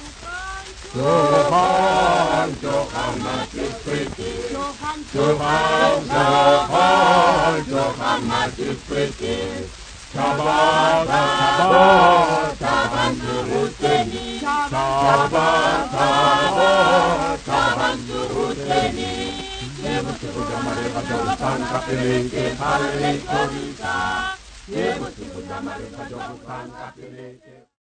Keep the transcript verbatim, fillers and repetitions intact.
Tuhan, Tuhan masih pretty. Tuhan, Tuhan, Tuhan masih pretty. Sabar, sabar, sabar suruh seni. Sabar, sabar, sabar suruh seni. Ibu sudah mereka jauhkan kapiliki hari Indonesia. Ibu sudah mereka jauhkan kapiliki.